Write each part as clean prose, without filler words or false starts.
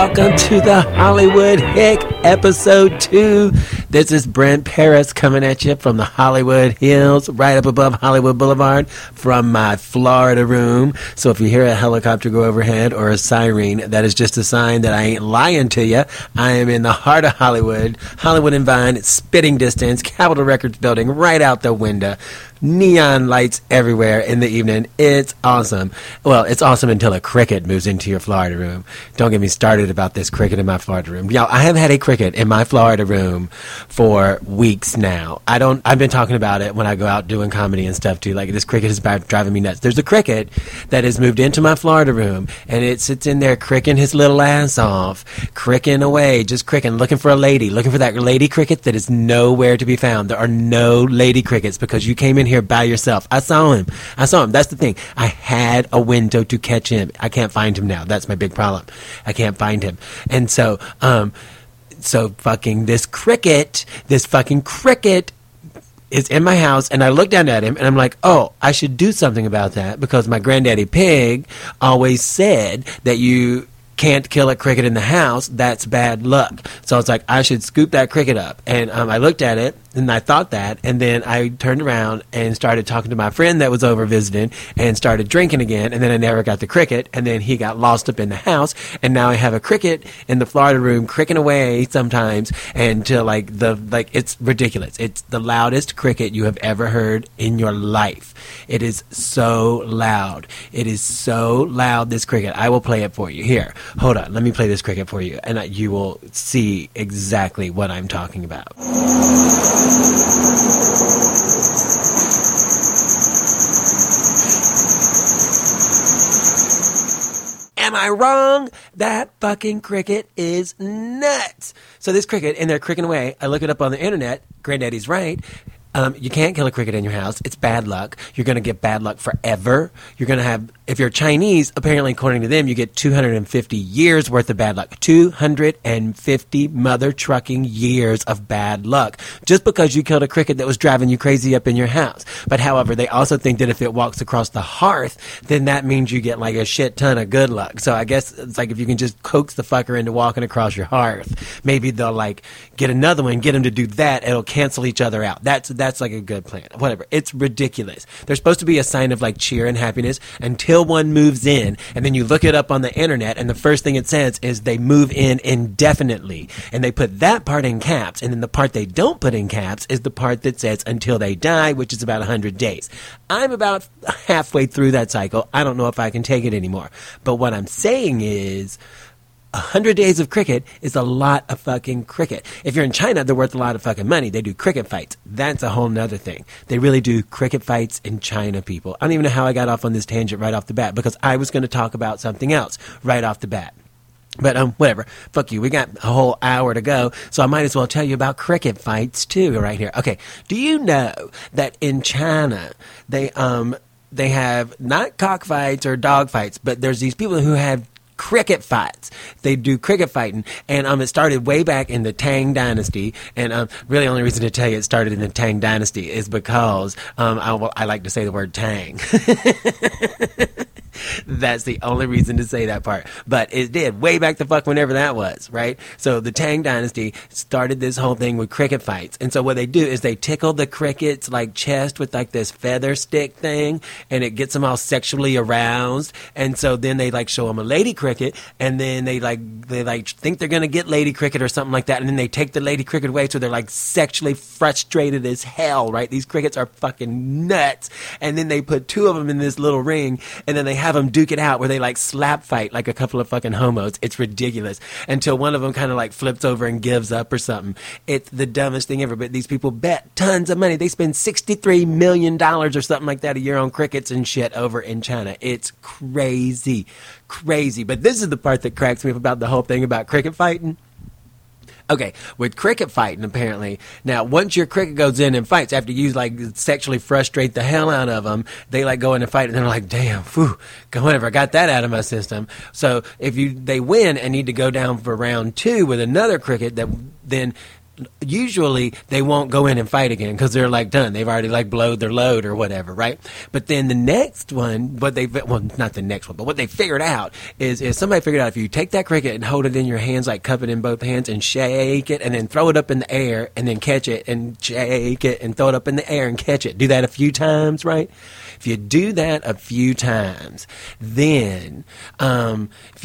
welcome to the Hollywood Hick episode 2. This is Brent Paris coming at you from the Hollywood Hills, right up above Hollywood Boulevard from my Florida room. So if you hear a helicopter go overhead or a siren, that is just a sign that I ain't lying to you. I am in the heart of Hollywood, Hollywood and Vine, spitting distance, Capitol Records building right out the window. Neon lights everywhere in the evening. It's awesome. Well, it's awesome until a cricket moves into your Florida room. Don't get me started about this cricket in my Florida room. Y'all, I have had a cricket in my Florida room for weeks now. I've been talking about it when I go out doing comedy and stuff too. Like, this cricket is driving me nuts. There's a cricket that has moved into my Florida room, and it sits in there cricking his little ass off, cricking away, just cricking, looking for a lady, looking for that lady cricket that is nowhere to be found. There are no lady crickets because you came in here by yourself. I saw him. That's the thing. I had a window to catch him. I can't find him now. That's my big problem. I can't find him. And so fucking this fucking cricket is in my house, and I look down at him, and I'm like, oh, I should do something about that, because my granddaddy pig always said that you can't kill a cricket in the house. That's bad luck. So I was like, I should scoop that cricket up. And I looked at it, and I thought that, and then I turned around and started talking to my friend that was over visiting and started drinking again, and then I never got the cricket, and then he got lost up in the house, and now I have a cricket in the Florida room cricking away sometimes until it's ridiculous. It's the loudest cricket you have ever heard in your life. It is so loud. It is so loud, this cricket. I will play it for you. Here, hold on. Let me play this cricket for you, and you will see exactly what I'm talking about. Am I wrong? That fucking cricket is nuts. So this cricket, and they're cricking away. I look it up on the internet. Granddaddy's right. You can't kill a cricket in your house. It's bad luck. You're going to get bad luck forever. You're going to have, if you're Chinese, apparently according to them, you get 250 years worth of bad luck. 250 mother trucking years of bad luck. Just because you killed a cricket that was driving you crazy up in your house. But however, they also think that if it walks across the hearth, then that means you get like a shit ton of good luck. So I guess it's like if you can just coax the fucker into walking across your hearth, maybe they'll like get another one, get him to do that. It'll cancel each other out. That's like a good plan. Whatever. It's ridiculous. There's supposed to be a sign of like cheer and happiness until one moves in, and then you look it up on the internet, and the first thing it says is they move in indefinitely, and they put that part in caps, and then the part they don't put in caps is the part that says until they die, which is about 100 days. I'm about halfway through that cycle. I don't know if I can take it anymore. But what I'm saying is 100 days of cricket is a lot of fucking cricket. If you're in China, they're worth a lot of fucking money. They do cricket fights. That's a whole nother thing. They really do cricket fights in China, people. I don't even know how I got off on this tangent right off the bat, because I was going to talk about something else right off the bat. But whatever. Fuck you. We got a whole hour to go, so I might as well tell you about cricket fights too right here. Okay. Do you know that in China they have not cockfights or dog fights, but there's these people who have cricket fights. They do cricket fighting, and it started way back in the Tang Dynasty, and really the only reason to tell you it started in the Tang Dynasty is because I like to say the word Tang. That's the only reason to say that part. But it did way back the fuck whenever that was, right? So the Tang Dynasty started this whole thing with cricket fights. And so what they do is they tickle the cricket's like chest with like this feather stick thing, and it gets them all sexually aroused. And so then they like show them a lady cricket, and then they think they're going to get lady cricket or something like that. And then they take the lady cricket away, so they're like sexually frustrated as hell, right? These crickets are fucking nuts. And then they put two of them in this little ring, and then they have them duke it out where they like slap fight like a couple of fucking homos. It's ridiculous until one of them kind of like flips over and gives up or something. It's the dumbest thing ever. But these people bet tons of money. They spend $63 million or something like that a year on crickets and shit over in China. It's crazy. But this is the part that cracks me up about the whole thing about cricket fighting. Okay, with cricket fighting, apparently, now, once your cricket goes in and fights, after you, like, sexually frustrate the hell out of them, they, like, go in and fight, and they're like, damn, whatever, I got that out of my system. So, if they win and need to go down for round 2 with another cricket, that then usually they won't go in and fight again because they're like done. They've already like blowed their load or whatever, right? But then the next one, not the next one, but what they figured out is somebody figured out if you take that cricket and hold it in your hands, like cup it in both hands and shake it and then throw it up in the air and then catch it and shake it and throw it up in the air and catch it. Do that a few times, right? If you do that a few times, then the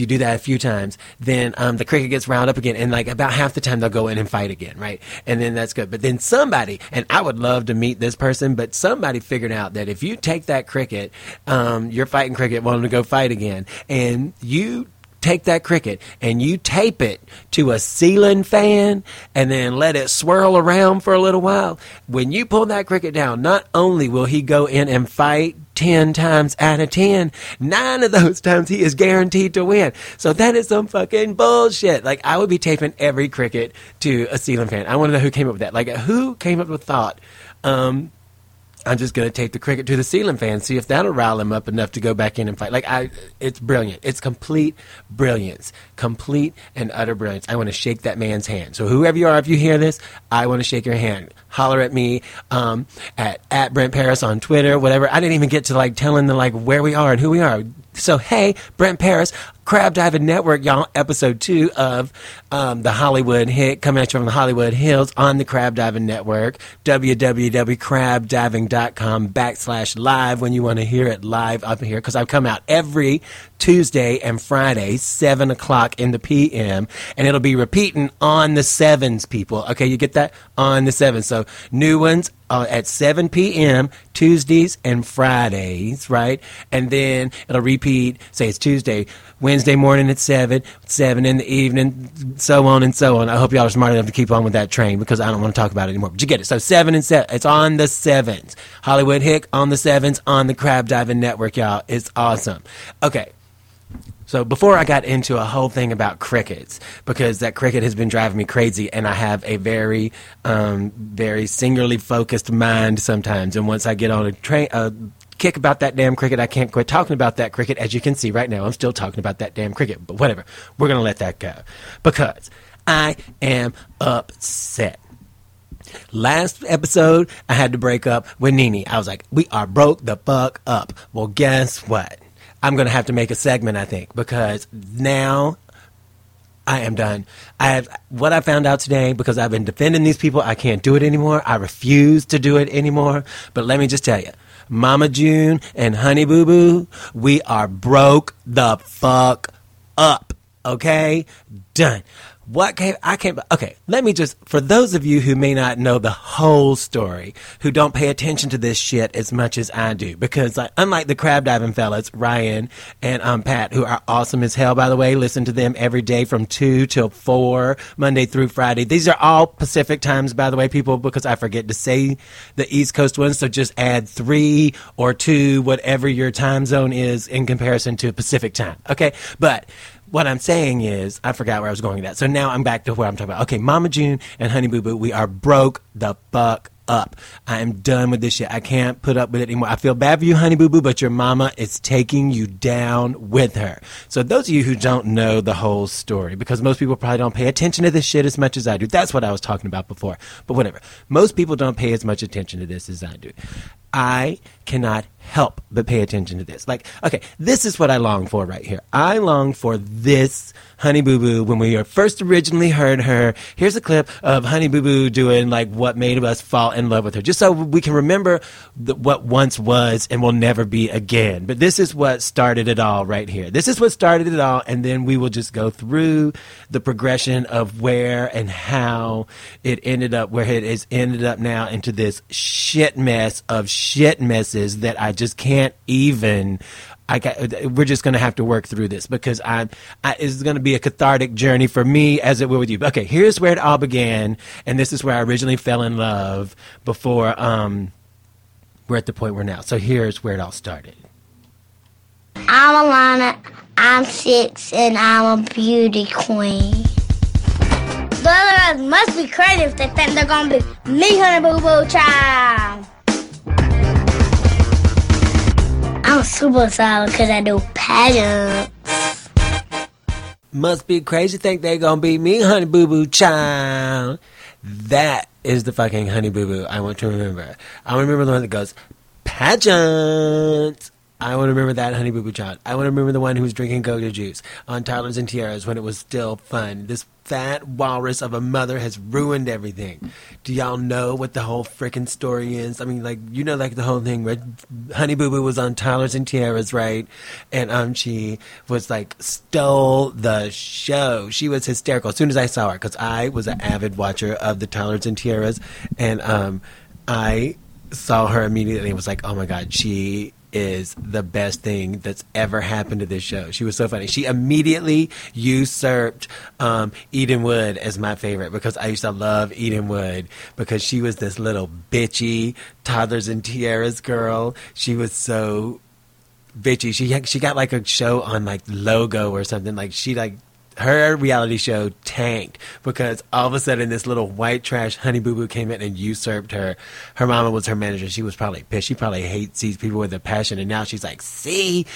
cricket gets round up again, and like about half the time they'll go in and fight again, right? And then that's good. But then somebody, and I would love to meet this person, but somebody figured out that if you take that cricket, you're fighting cricket, wanting to go fight again, and you take that cricket and you tape it to a ceiling fan and then let it swirl around for a little while. When you pull that cricket down, not only will he go in and fight 10 times out of 10, 9 of those times he is guaranteed to win. So that is some fucking bullshit. Like, I would be taping every cricket to a ceiling fan. I want to know who came up with that. Like, who came up with the thought, I'm just going to tape the cricket to the ceiling fan, see if that'll rile him up enough to go back in and fight. It's brilliant. It's complete brilliance. Complete and utter brilliance. I want to shake that man's hand. So whoever you are, if you hear this, I want to shake your hand. Holler at me at Brent Paris on Twitter, whatever. I didn't even get to like telling the like where we are and who we are. So hey, Brent Paris, Crab Diving Network, y'all, episode 2 of the Hollywood hit, coming at you from the Hollywood Hills on the Crab Diving Network, www.crabdiving.com/live when you want to hear it live up here, because I come out every Tuesday and Friday, 7 o'clock in the p.m., and it'll be repeating on the 7s, people. Okay, you get that? On the 7s. So new ones at 7 p.m. Tuesdays and Fridays, right? And then it'll repeat, say it's Tuesday, Wednesday morning at 7 in the evening, so on and so on. I hope y'all are smart enough to keep on with that train because I don't want to talk about it anymore. But you get it. So 7 and 7. It's on the 7s. Hollywood Hick on the 7s on the Crab Diving Network, y'all. It's awesome. Okay. So before I got into a whole thing about crickets, because that cricket has been driving me crazy, and I have a very, very singularly focused mind sometimes. And once I get on a kick about that damn cricket, I can't quit talking about that cricket. As you can see right now, I'm still talking about that damn cricket. But whatever, we're going to let that go because I am upset. Last episode, I had to break up with Nene. I was like, we are broke the fuck up. Well, guess what? I'm going to have to make a segment, I think, because now I am done. What I found out today, because I've been defending these people, I can't do it anymore. I refuse to do it anymore. But let me just tell you, Mama June and Honey Boo Boo, we are broke the fuck up. Okay? Done. Okay, let me just, for those of you who may not know the whole story, who don't pay attention to this shit as much as I do, because unlike the crab diving fellas, Ryan and Pat, who are awesome as hell, by the way, listen to them every day from 2 till 4, Monday through Friday. These are all Pacific times, by the way, people, because I forget to say the East Coast ones, so just add 3 or 2, whatever your time zone is in comparison to Pacific time, okay? But what I'm saying is, I forgot where I was going with that. So now I'm back to where I'm talking about. Okay, Mama June and Honey Boo Boo, we are broke the fuck up. I am done with this shit. I can't put up with it anymore. I feel bad for you, Honey Boo Boo, but your mama is taking you down with her. So those of you who don't know the whole story, because most people probably don't pay attention to this shit as much as I do. That's what I was talking about before. But whatever. Most people don't pay as much attention to this as I do. I cannot help but pay attention to this. Like, okay, this is what I long for right here. I long for this Honey Boo Boo when we first originally heard her. Here's a clip of Honey Boo Boo doing like what made us fall in love with her, just so we can remember what once was and will never be again. But this is what started it all right here. This is what started it all, and then we will just go through the progression of where and how it ended up where it has ended up now into this shit mess of shit messes that I just can't even. We're just going to have to work through this because it's going to be a cathartic journey for me as it will with you. Okay, here's where it all began, and this is where I originally fell in love before we're at the point we're now. So here's where it all started. I'm Alana, I'm 6, and I'm a beauty queen. The other guys must be crazy if they think they're going to be me, Honey Boo Boo Child. I'm super excited because I do pageants. Must be crazy think they gonna be me, Honey Boo Boo Child. That is the fucking Honey Boo Boo I want to remember. I want to remember the one that goes, pageant. I want to remember that Honey Boo Boo child. I want to remember the one who was drinking go-go juice on Toddlers and Tiaras when it was still fun. This fat walrus of a mother has ruined everything. Do y'all know what the whole frickin' story is? I mean, like, you know, like the whole thing where Honey Boo Boo was on Toddlers and Tiaras, right? And she was like, stole the show. She was hysterical as soon as I saw her, because I was an avid watcher of the Toddlers and Tiaras, and I saw her immediately and was like, oh my God, she is the best thing that's ever happened to this show. She was so funny. She immediately usurped Eden Wood as my favorite, because I used to love Eden Wood because she was this little bitchy Toddlers and Tiaras girl. She was so bitchy. She got like a show on like Logo or something. Like her reality show tanked because all of a sudden this little white trash Honey Boo Boo came in and usurped her. Her mama was her manager. She was probably pissed. She probably hates these people with a passion. And now she's like, see,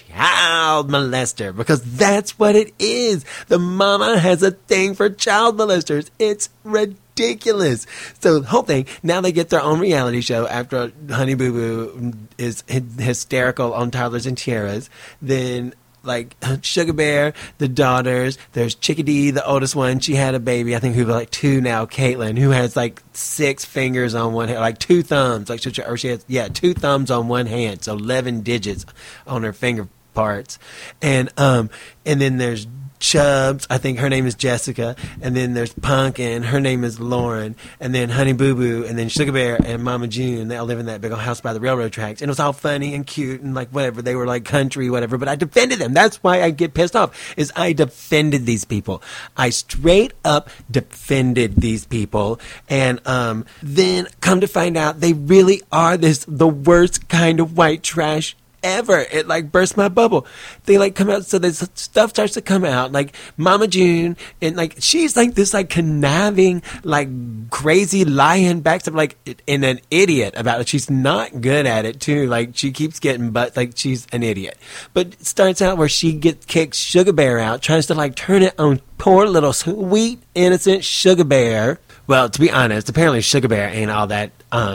child molester. Because that's what it is. The mama has a thing for child molesters. It's ridiculous. So the whole thing, now they get their own reality show after Honey Boo Boo is hysterical on Toddlers and Tiaras. Then like Sugar Bear, the daughters, there's Chickadee, the oldest one. She had a baby, I think, who's like 2 now, Caitlin, who has like 6 fingers on one hand, like 2 thumbs, like she has 2 thumbs on one hand, so 11 digits on her finger parts. And then there's Chubbs, I think her name is Jessica, and then there's Pumpkin, her name is Lauren, and then Honey Boo Boo, and then Sugar Bear and Mama June. They all live in that big old house by the railroad tracks, and it was all funny and cute and like whatever. They were like country, whatever, but I defended them. That's why I get pissed off, is I defended these people. I straight up defended these people, and then come to find out they really are the worst kind of white trash ever. It like burst my bubble. They like come out, so this stuff starts to come out, like Mama June, and like she's like this like conniving, like crazy lying backstab, like and an idiot about it. She's not good at it too. Like she keeps getting like she's an idiot. But it starts out where she kicks Sugar Bear out, tries to like turn it on poor little sweet innocent Sugar Bear. Well, to be honest, apparently Sugar Bear ain't all that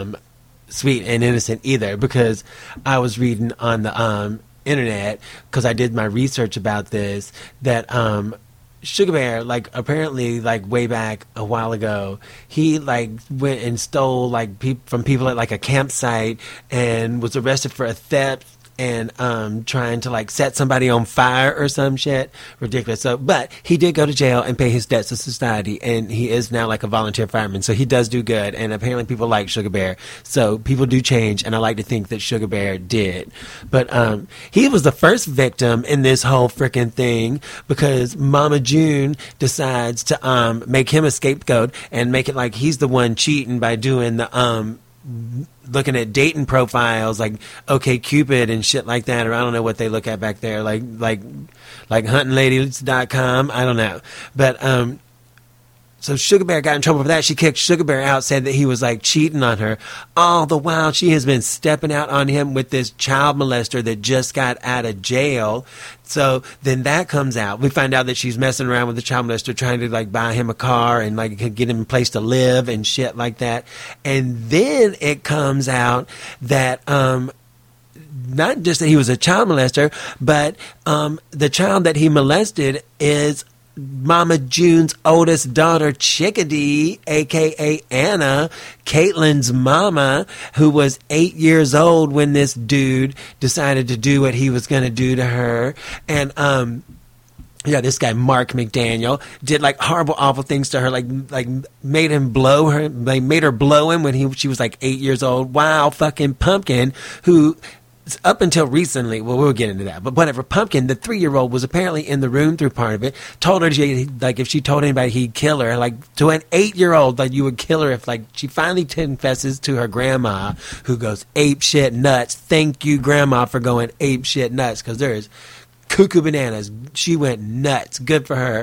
sweet and innocent either, because I was reading on the internet, because I did my research about this, that Sugar Bear, like apparently like way back a while ago, he like went and stole like from people at like a campsite and was arrested for a theft and trying to like set somebody on fire or some shit. Ridiculous. So, but he did go to jail and pay his debts to society, and he is now like a volunteer fireman. So he does do good, and apparently people like Sugar Bear. So people do change, and I like to think that Sugar Bear did. But he was the first victim in this whole freaking thing, because Mama June decides to make him a scapegoat and make it like he's the one cheating by doing the looking at dating profiles like OkCupid and shit like that, or I don't know what they look at back there, like huntingladies.com, I don't know. But so Sugar Bear got in trouble for that. She kicked Sugar Bear out, said that he was like cheating on her. All the while she has been stepping out on him with this child molester that just got out of jail. So then that comes out. We find out that she's messing around with the child molester, trying to like buy him a car and like get him a place to live and shit like that. And then it comes out that not just that he was a child molester, but the child that he molested is Mama June's oldest daughter, Chickadee, a.k.a. Anna, Caitlin's mama, who was 8 years old when this dude decided to do what he was going to do to her. And, this guy, Mark McDaniel, did like horrible, awful things to her, like made him blow her, like made her blow him when she was like 8 years old. Wow, fucking Pumpkin, who up until recently, well, we'll get into that, but whatever. Pumpkin, the 3-year-old, was apparently in the room through part of it. Told her, like, if she told anybody, he'd kill her. Like, to an 8-year-old, like, you would kill her if, like, she finally confesses to her grandma, who goes ape shit nuts. Thank you, Grandma, for going ape shit nuts, because there's cuckoo bananas. She went nuts. Good for her.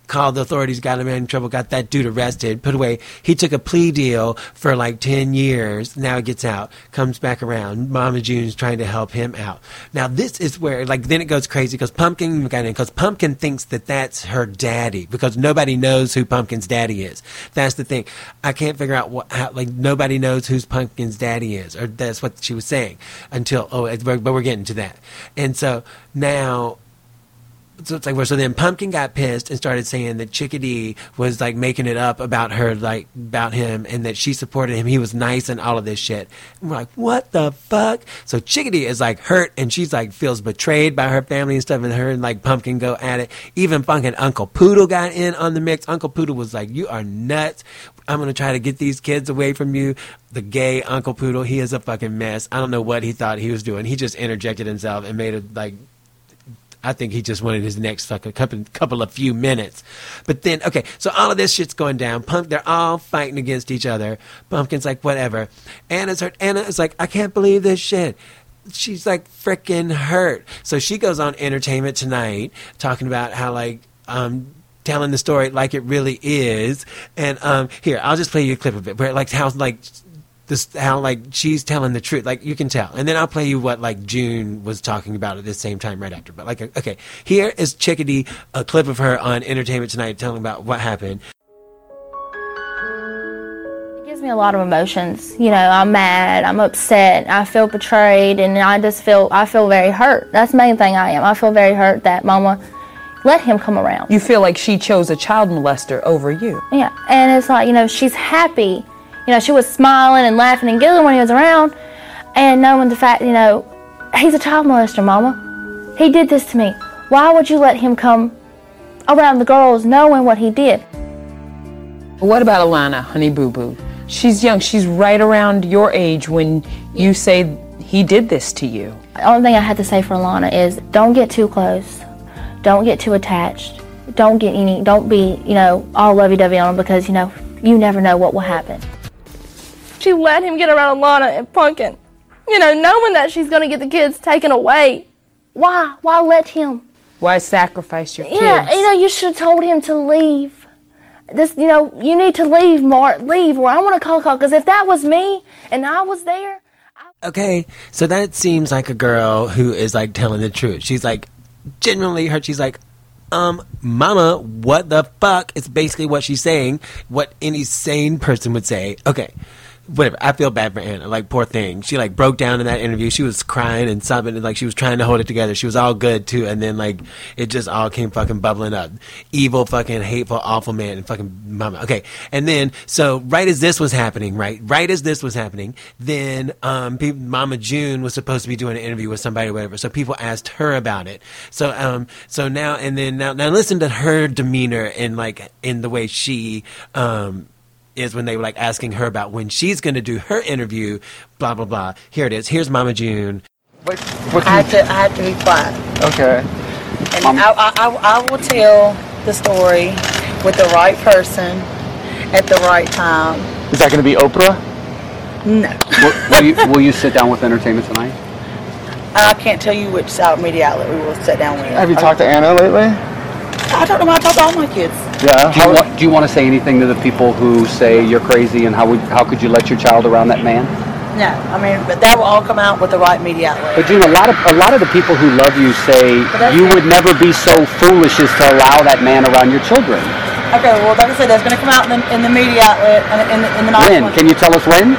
called the authorities, got him in trouble, got that dude arrested, put away. He took a plea deal for like 10 years. Now he gets out, comes back around. Mama June's trying to help him out. Now this is where, like, then it goes crazy because Pumpkin thinks that that's her daddy because nobody knows who Pumpkin's daddy is. That's the thing. I can't figure out nobody knows who Pumpkin's daddy is, or that's what she was saying but we're getting to that. And so now, so it's like, so then Pumpkin got pissed and started saying that Chickadee was like making it up about her, like about him, and that she supported him. He was nice and all of this shit. And we're like, what the fuck? So Chickadee is like hurt, and she's like feels betrayed by her family and stuff, and her and like Pumpkin go at it. Even fucking Uncle Poodle got in on the mix. Uncle Poodle was like, you are nuts. I'm going to try to get these kids away from you. The gay Uncle Poodle, he is a fucking mess. I don't know what he thought he was doing. He just interjected himself and made it like, I think he just wanted his next fucking couple of few minutes. But then, okay, so all of this shit's going down. They're all fighting against each other. Pumpkin's like, whatever. Anna's hurt. Anna is like, I can't believe this shit. She's like freaking hurt. So she goes on Entertainment Tonight talking about how like, telling the story like it really is. And here, I'll just play you a clip of it where like how she's telling the truth, like you can tell, and then I'll play you what like June was talking about at the same time right after. But like, okay, here is Chickadee, a clip of her on Entertainment Tonight telling about what happened. It gives me a lot of emotions. You know, I'm mad, I'm upset, I feel betrayed, and I feel very hurt. That's the main thing I am. I feel very hurt that Mama let him come around. You feel like she chose a child molester over you. Yeah, and it's like, you know, she's happy. You know, she was smiling and laughing and giggling when he was around, and knowing the fact, you know, he's a child molester, Mama. He did this to me. Why would you let him come around the girls knowing what he did? What about Alana, Honey Boo Boo? She's young. She's right around your age when you say he did this to you. The only thing I have to say for Alana is don't get too close. Don't get too attached. Don't be, you know, all lovey-dovey on him because, you know, you never know what will happen. She let him get around Alana and Pumpkin, you know, knowing that she's going to get the kids taken away. Why? Why let him? Why sacrifice your kids? Yeah, you know, you should have told him to leave. This, you know, you need to leave, Mark. Leave, or I want to call, because if that was me and I was there. Okay, so that seems like a girl who is like telling the truth. She's like genuinely hurt. She's like, Mama, what the fuck? It's basically what she's saying, what any sane person would say. Okay. Whatever. I feel bad for Anna. Like, poor thing. She, like, broke down in that interview. She was crying and sobbing, and, like, she was trying to hold it together. She was all good, too. And then, like, it just all came fucking bubbling up. Evil, fucking, hateful, awful man and fucking Mama. Okay. And then, so, right as this was happening, then, Mama June was supposed to be doing an interview with somebody or whatever. So people asked her about it. So now listen to her demeanor and, like, in the way she, is when they were like asking her about when she's going to do her interview, blah, blah, blah. Here it is. Here's Mama June. I have to be quiet. Okay. And I will tell the story with the right person at the right time. Is that going to be Oprah? No. Will you sit down with Entertainment Tonight? I can't tell you which media outlet we will sit down with. Have you talked to Anna lately? I talked to them. I talked to all my kids. Yeah. Do you want to say anything to the people who say you're crazy and how could you let your child around that man? No, I mean, but that will all come out with the right media outlet. But June, a lot of the people who love you say you would never be so foolish as to allow that man around your children. Okay, well, like I said, that's going to come out in the media outlet in the next When? one. Can you tell us when?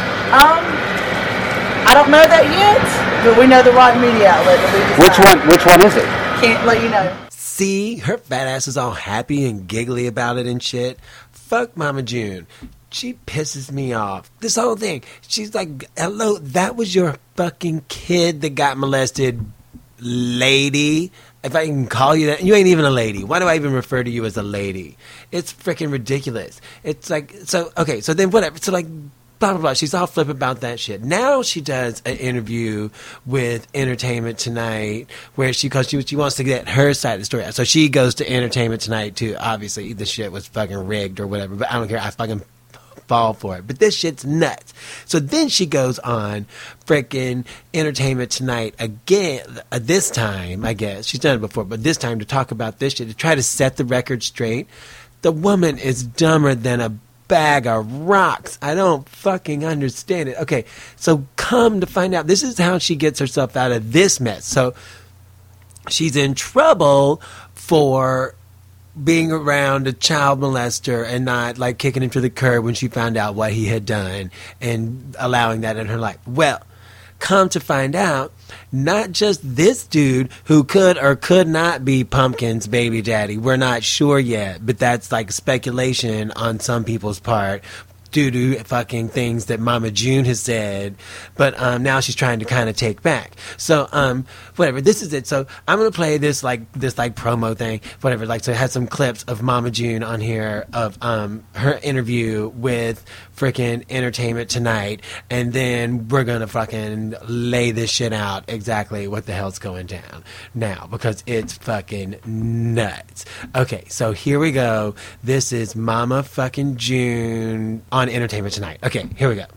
I don't know that yet, but we know the right media outlet. Which one is it? Can't let you know. See, her fat ass is all happy and giggly about it and shit. Fuck Mama June. She pisses me off. This whole thing. She's like, hello, that was your fucking kid that got molested, lady. If I can call you that. You ain't even a lady. Why do I even refer to you as a lady? It's freaking ridiculous. It's like, so, okay, so then whatever. So like, blah, blah, blah. She's all flip about that shit. Now she does an interview with Entertainment Tonight where she wants to get her side of the story. So she goes to Entertainment Tonight too. Obviously, the shit was fucking rigged or whatever, but I don't care. I fucking fall for it. But this shit's nuts. So then she goes on frickin' Entertainment Tonight again, this time, I guess. She's done it before, but this time to talk about this shit, to try to set the record straight. The woman is dumber than a bag of rocks. I don't fucking understand it. Okay, so come to find out, this is how she gets herself out of this mess. So she's in trouble for being around a child molester and not like kicking him to the curb when she found out what he had done and allowing that in her life. Well, come to find out, not just this dude who could or could not be Pumpkin's baby daddy. We're not sure yet, but that's like speculation on some people's part due to fucking things that Mama June has said, but now she's trying to kind of take back. So whatever, this is it. So I'm gonna play this promo thing, whatever. Like, so it has some clips of Mama June on here of her interview with freaking Entertainment Tonight, and then we're gonna fucking lay this shit out exactly what the hell's going down now, because it's fucking nuts. Okay, so here we go. This is Mama fucking June on Entertainment Tonight. Okay, here we go.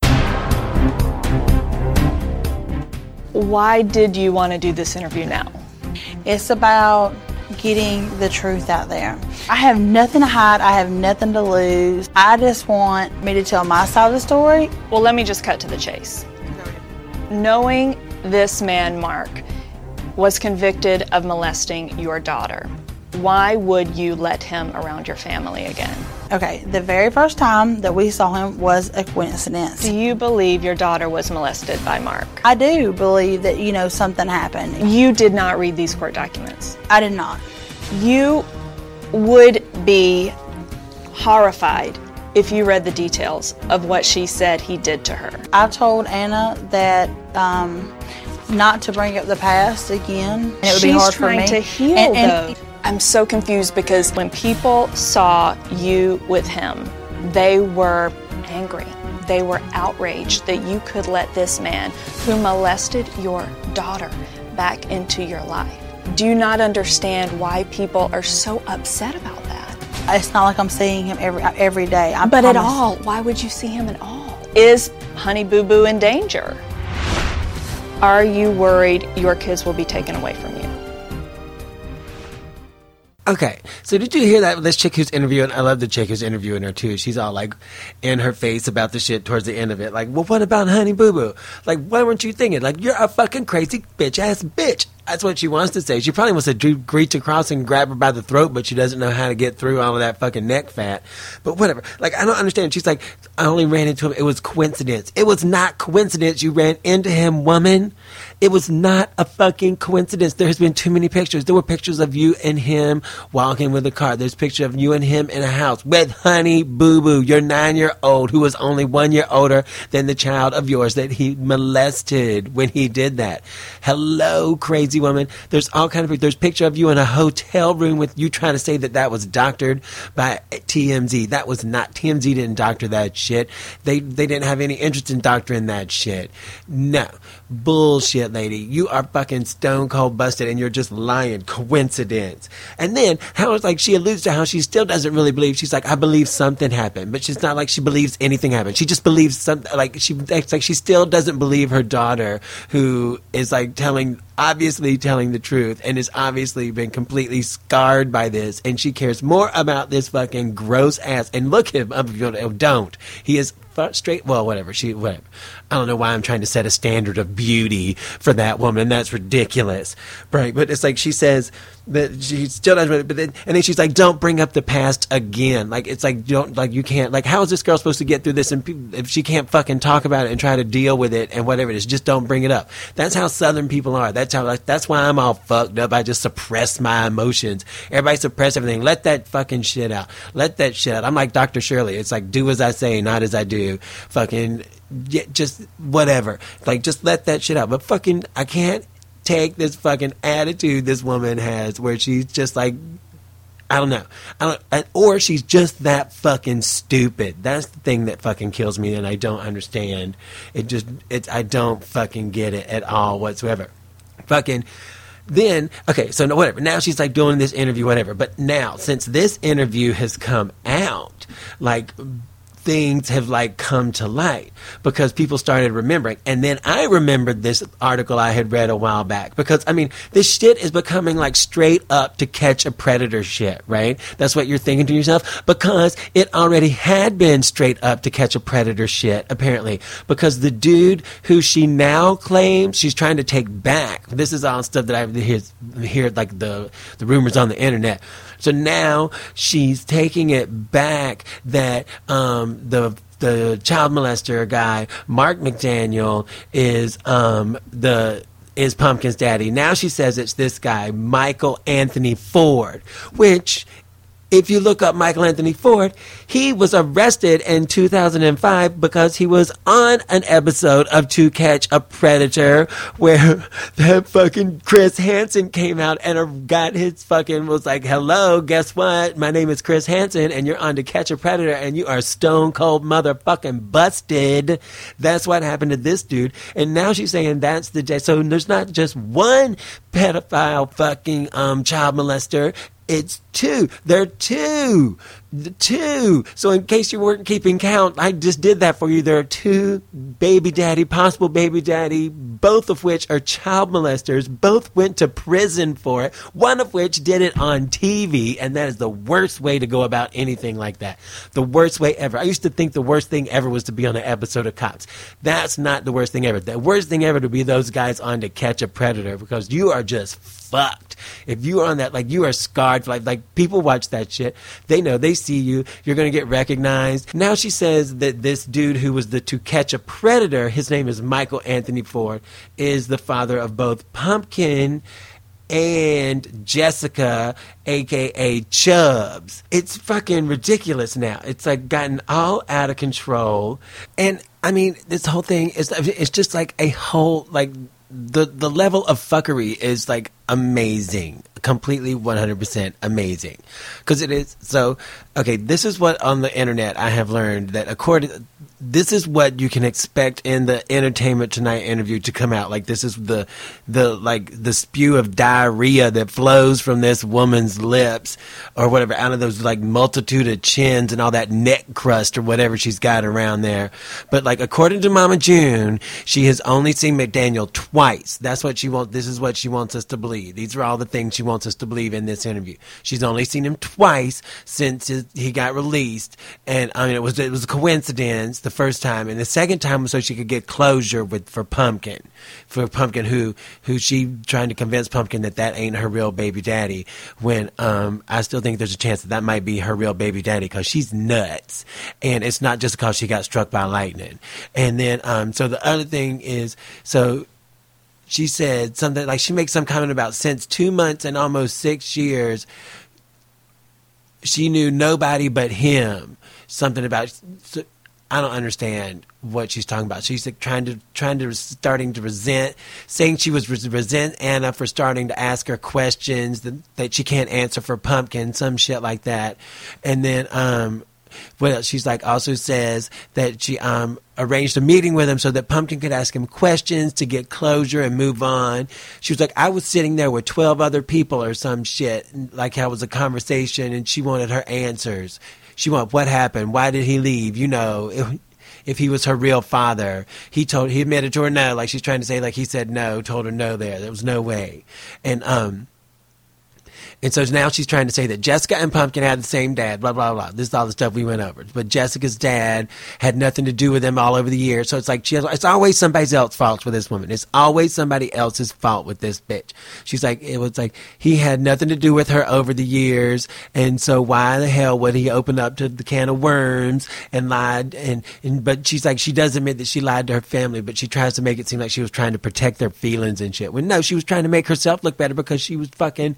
Why did you want to do this interview now? It's about getting the truth out there. I have nothing to hide. I have nothing to lose. I just want me to tell my side of the story. Well, let me just cut to the chase. Knowing this man, Mark, was convicted of molesting your daughter, why would you let him around your family again? Okay, the very first time that we saw him was a coincidence. Do you believe your daughter was molested by Mark? I do believe that, something happened. You did not read these court documents. I did not. You would be horrified if you read the details of what she said he did to her. I told Anna that not to bring up the past again. And it would be hard for me. She's trying to heal, though. I'm so confused because when people saw you with him, they were angry. They were outraged that you could let this man who molested your daughter back into your life. Do you not understand why people are so upset about that? It's not like I'm seeing him every day. But at all, why would you see him at all? Is Honey Boo Boo in danger? Are you worried your kids will be taken away from you? Okay, so did you hear that? This chick who's interviewing, I love the chick who's interviewing her too. She's all like in her face about the shit towards the end of it. Like, well, what about Honey Boo Boo? Like, why weren't you thinking? Like, you're a fucking crazy bitch ass bitch. That's what she wants to say. She probably wants to reach across and grab her by the throat, but she doesn't know how to get through all of that fucking neck fat. But whatever. Like, I don't understand. She's like, I only ran into him. It was coincidence. It was not coincidence. You ran into him, woman. It was not a fucking coincidence. There's been too many pictures. There were pictures of you and him walking with a car. There's pictures of you and him in a house with Honey Boo Boo, your 9-year-old, who was only 1 year older than the child of yours that he molested when he did that. Hello, crazy woman. There's all kind of, there's picture of you in a hotel room with you trying to say that was doctored by TMZ. That was not, TMZ didn't doctor that shit. They didn't have any interest in doctoring that shit. No. Bullshit, lady. You are fucking stone cold busted and you're just lying. Coincidence. And then, how it's like she alludes to how she still doesn't really believe. She's like, I believe something happened. But she's not like she believes anything happened. She just believes something, it's like she still doesn't believe her daughter, who is like obviously telling the truth and has obviously been completely scarred by this. And she cares more about this fucking gross ass. And look him up if you don't. He is straight, well, whatever. I don't know why I'm trying to set a standard of beauty for that woman. That's ridiculous, right? But it's like she says that she still doesn't. But then she's like, "Don't bring up the past again." Like, it's like, you can't. Like, how is this girl supposed to get through this? And if she can't fucking talk about it and try to deal with it and whatever it is, just don't bring it up. That's how Southern people are. That's why I'm all fucked up. I just suppress my emotions. Everybody suppress everything. Let that fucking shit out. Let that shit out. I'm like Dr. Shirley. It's like, do as I say, not as I do. Fucking. Yeah, just whatever. Like, just let that shit out. But fucking, I can't take this fucking attitude this woman has where she's just like, I don't know. Or she's just that fucking stupid. That's the thing that fucking kills me and I don't understand. I don't fucking get it at all whatsoever. Fucking. Then, okay, so no, whatever. Now she's like doing this interview, whatever. But now, since this interview has come out, like, things have like come to light because people started remembering. And then I remembered this article I had read a while back because, I mean, this shit is becoming like straight up To Catch a Predator shit, right? That's what you're thinking to yourself because it already had been straight up To Catch a Predator shit, apparently, because the dude who she now claims she's trying to take back, this is all stuff that I hear like the rumors on the internet. So now she's taking it back that the child molester guy, Mark McDaniel, is Pumpkin's daddy. Now she says it's this guy, Michael Anthony Ford, which, if you look up Michael Anthony Ford, he was arrested in 2005 because he was on an episode of To Catch a Predator where that fucking Chris Hansen came out and got his fucking, was like, hello, guess what? My name is Chris Hansen and you're on To Catch a Predator and you are stone cold motherfucking busted. That's what happened to this dude. And now she's saying that's the day. So there's not just one pedophile fucking child molester. It's two. There are two. The two. So in case you weren't keeping count, I just did that for you. There are two possible baby daddy, both of which are child molesters. Both went to prison for it. One of which did it on TV, and that is the worst way to go about anything like that. The worst way ever. I used to think the worst thing ever was to be on an episode of Cops. That's not the worst thing ever. The worst thing ever to be those guys on To Catch a Predator because you are just fucked. If you are on that, like, you are scarred. Like people watch that shit. They know, they see you. You're going to get recognized. Now she says that this dude who was the To Catch a Predator, his name is Michael Anthony Ford, is the father of both Pumpkin and Jessica, a.k.a. Chubbs. It's fucking ridiculous now. It's like gotten all out of control. And I mean, this whole thing is, it's just like a whole, like, the level of fuckery is like amazing. Completely 100% amazing. Because it is. So, okay, this is what on the internet I have learned that this is what you can expect in the Entertainment Tonight interview to come out. Like, this is the spew of diarrhea that flows from this woman's lips or whatever, out of those like multitude of chins and all that neck crust or whatever she's got around there. But like, according to Mama June, she has only seen McDaniel twice. That's what she wants. This is what she wants us to believe. These are all the things she wants us to believe in this interview. She's only seen him twice since he got released. And I mean, it was a coincidence the first time, and the second time was so she could get closure for Pumpkin, who she trying to convince Pumpkin that ain't her real baby daddy, when I still think there's a chance that might be her real baby daddy because she's nuts, and it's not just because she got struck by lightning. And then so the other thing is, so she said something like, she makes some comment about since 2 months and almost 6 years she knew nobody but him. Something about, I don't understand what she's talking about. She's like starting to resent, saying she was resent Anna for starting to ask her questions that she can't answer for Pumpkin, some shit like that. And then well, she's like, also says that she arranged a meeting with him so that Pumpkin could ask him questions to get closure and move on. She was like, I was sitting there with 12 other people or some shit, like how it was a conversation, and she wanted her answers. She wanted, what happened? Why did he leave? You know, if he was her real father. He admitted to her no, like she's trying to say, like he said no, told her no there. There was no way. And so now she's trying to say that Jessica and Pumpkin had the same dad, blah, blah, blah. This is all the stuff we went over. But Jessica's dad had nothing to do with them all over the years. So it's like, it's always somebody else's fault with this woman. It's always somebody else's fault with this bitch. She's like, it was like, he had nothing to do with her over the years. And so why the hell would he open up to the can of worms and lied? But she's like, she does admit that she lied to her family, but she tries to make it seem like she was trying to protect their feelings and shit. When no, she was trying to make herself look better because she was fucking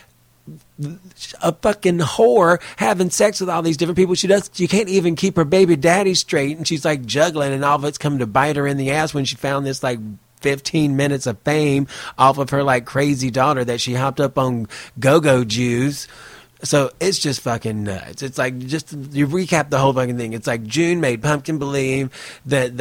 a fucking whore having sex with all these different people. She can't even keep her baby daddy straight, and she's like juggling, and all of it's coming to bite her in the ass when she found this like 15 minutes of fame off of her like crazy daughter that she hopped up on go-go juice. So it's just fucking nuts. It's like, just you recap the whole fucking thing. It's like June made Pumpkin believe that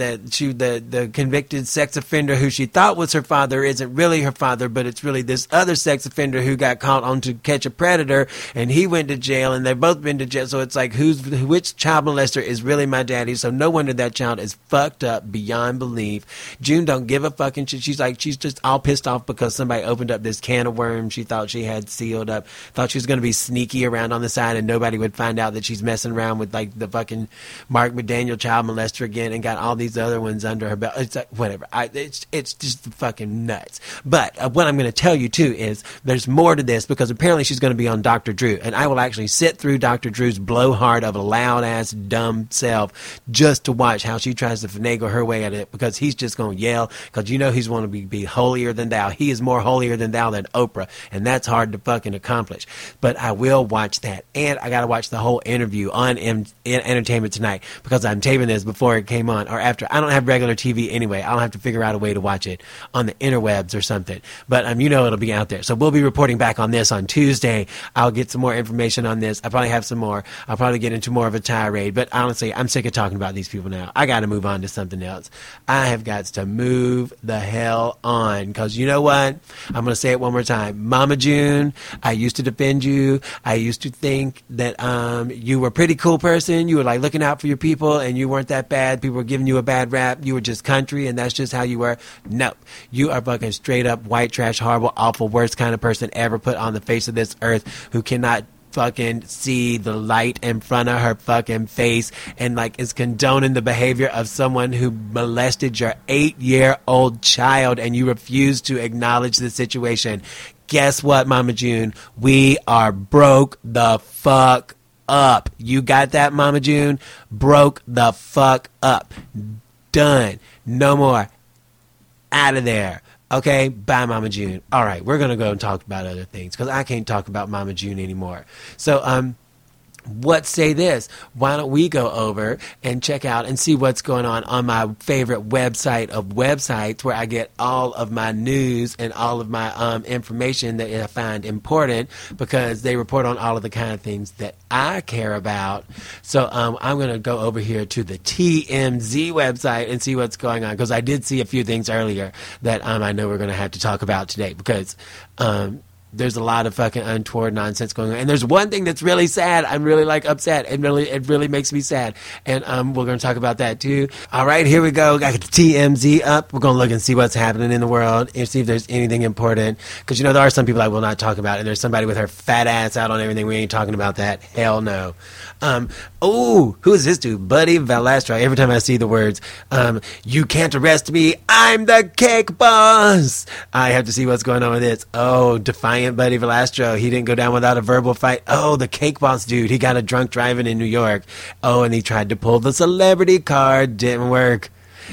the convicted sex offender who she thought was her father isn't really her father, but it's really this other sex offender who got caught on to catch a predator, and he went to jail, and they've both been to jail. So it's like, which child molester is really my daddy? So no wonder that child is fucked up beyond belief. June don't give a fucking shit. She's just all pissed off because somebody opened up this can of worms she thought she had sealed up. Thought she was going to be sneaky around on the side and nobody would find out that she's messing around with like the fucking Mark McDaniel child molester again and got all these other ones under her belt. It's like, whatever. It's just fucking nuts. But what I'm going to tell you too is there's more to this, because apparently she's going to be on Dr. Drew, and I will actually sit through Dr. Drew's blowhard of a loud ass dumb self just to watch how she tries to finagle her way at it, because he's just going to yell, because he's want to be holier than thou. He is more holier than thou than Oprah, and that's hard to fucking accomplish. But I will watch that, and I got to watch the whole interview on Entertainment Tonight, because I'm taping this before it came on or after. I don't have regular TV anyway. I'll have to figure out a way to watch it on the interwebs or something. But it'll be out there. So we'll be reporting back on this on Tuesday. I'll get some more information on this. I probably have some more. I'll probably get into more of a tirade. But honestly, I'm sick of talking about these people now. I got to move on to something else. I have got to move the hell on, because you know what? I'm going to say it one more time. Mama June, I used to defend you. I used to think that you were a pretty cool person. You were like looking out for your people, and you weren't that bad. People were giving you a bad rap. You were just country, and that's just how you were. No, you are fucking straight up white trash, horrible, awful, worst kind of person ever put on the face of this earth, who cannot fucking see the light in front of her fucking face, and like is condoning the behavior of someone who molested your 8-year-old child, and you refuse to acknowledge the situation. Guess what, Mama June? We are broke the fuck up. You got that, Mama June? Broke the fuck up. Done. No more. Out of there. Okay, bye, Mama June. All right, we're going to go and talk about other things, because I can't talk about Mama June anymore. So, what say this? Why don't we go over and check out and see what's going on my favorite website of websites, where I get all of my news and all of my information that I find important, because they report on all of the kind of things that I care about. So I'm going to go over here to the TMZ website and see what's going on, because I did see a few things earlier that I know we're going to have to talk about today, because there's a lot of fucking untoward nonsense going on. And there's one thing that's really sad. I'm really upset. It really makes me sad. And we're going to talk about that too. All right, here we go. Got the TMZ up. We're going to look and see what's happening in the world and see if there's anything important. Because there are some people I will not talk about. And there's somebody with her fat ass out on everything. We ain't talking about that. Hell no. Who is this dude? Buddy Valastro. Every time I see the words, you can't arrest me, I'm the cake boss, I have to see what's going on with this. Defiant Buddy Valastro. He didn't go down without a verbal fight. The cake boss dude. He got a drunk driving in New York. And he tried to pull the celebrity card. Didn't work.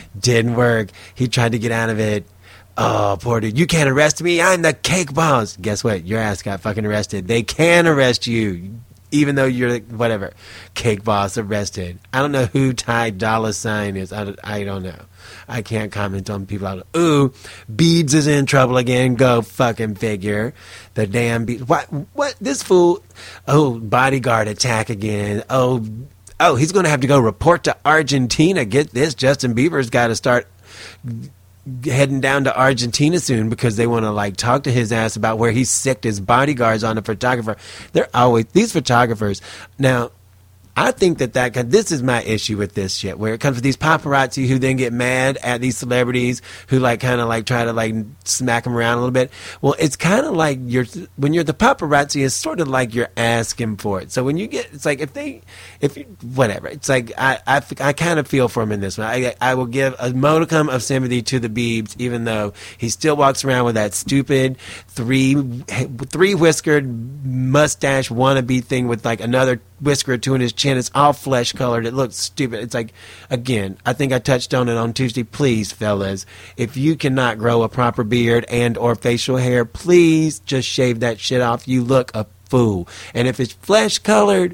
He tried to get out of it. Poor dude. You can't arrest me, I'm the cake boss. Guess what? Your ass got fucking arrested. They can arrest you, even though you're whatever, cake boss arrested. I don't know who Ty Dolla $ign is. I don't know. I can't comment on people out. Biebs is in trouble again. Go fucking figure. The damn Biebs. What? This fool. Bodyguard attack again. He's going to have to go report to Argentina. Get this. Justin Bieber's got to start heading down to Argentina soon, because they want to talk to his ass about where he sicked his bodyguards on a photographer. They're always these photographers. Now, I think this is my issue with this shit, where it comes to these paparazzi who then get mad at these celebrities who try to smack them around a little bit. Well, it's kind of like when you're the paparazzi, it's sort of like you're asking for it. So when you get, it's like whatever. It's like I kind of feel for him in this one. I will give a modicum of sympathy to the Biebs, even though he still walks around with that stupid three whiskered mustache wannabe thing with another whisker or two in his chin. It's all flesh colored. It looks stupid. It's again, I think I touched on it on Tuesday. Please, fellas, if you cannot grow a proper beard and or facial hair, please just shave that shit off. You look a fool. And if it's flesh colored,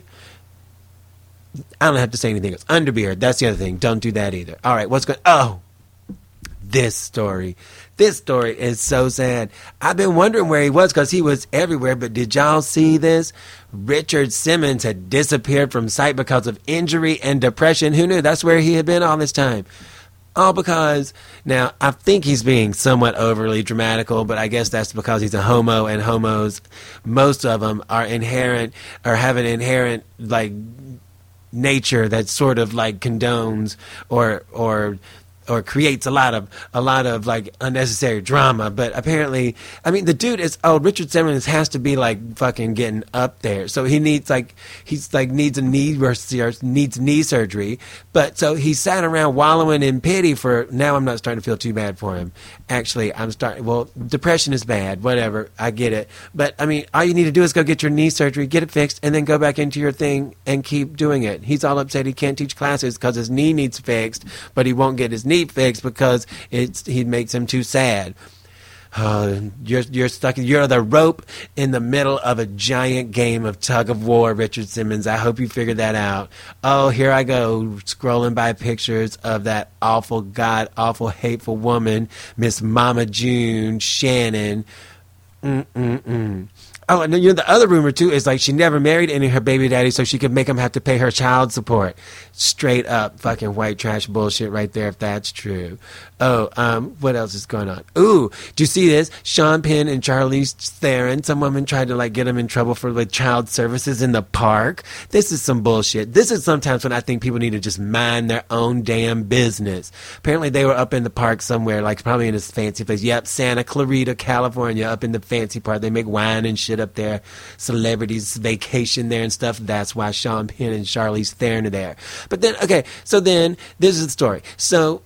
I don't have to say anything else. Underbeard, that's the other thing. Don't do that either. All right, what's going? this story. This story is so sad. I've been wondering where he was because he was everywhere, but did y'all see this? Richard Simmons had disappeared from sight because of injury and depression. Who knew? That's where he had been all this time. All because, now, I think he's being somewhat overly dramatical, but I guess that's because he's a homo, and homos, most of them are inherent, or have an inherent, like, nature that sort of, like, condones or creates a lot of like unnecessary drama. But apparently, I mean, the dude is old. Richard Simmons has to be like fucking getting up there, so he needs needs knee surgery. But so he sat around wallowing in pity for. Now I'm not starting to feel too bad for him. Actually, I'm starting. Well, depression is bad. Whatever, I get it. But I mean, all you need to do is go get your knee surgery, get it fixed, and then go back into your thing and keep doing it. He's all upset he can't teach classes because his knee needs fixed, but he won't get his knee fixed because he makes him too sad. You're stuck. You're the rope in the middle of a giant game of tug of war, Richard Simmons. I hope you figured that out. Oh, here I go scrolling by pictures of that awful, god awful, hateful woman, Miss Mama June Shannon. Oh, and then, the other rumor, too, is like she never married any of her baby daddy so she could make him have to pay her child support. Straight up fucking white trash bullshit right there, if that's true. Oh, what else is going on? Ooh, do you see this? Sean Penn and Charlize Theron, some woman tried to, like, get him in trouble for, like, child services in the park. This is some bullshit. This is sometimes when I think people need to just mind their own damn business. Apparently they were up in the park somewhere, like, probably in this fancy place. Yep, Santa Clarita, California, up in the fancy part. They make wine and shit up there. Celebrities vacation there and stuff. That's why Sean Penn and Charlize Theron are there. But then, okay, so then this is the story. So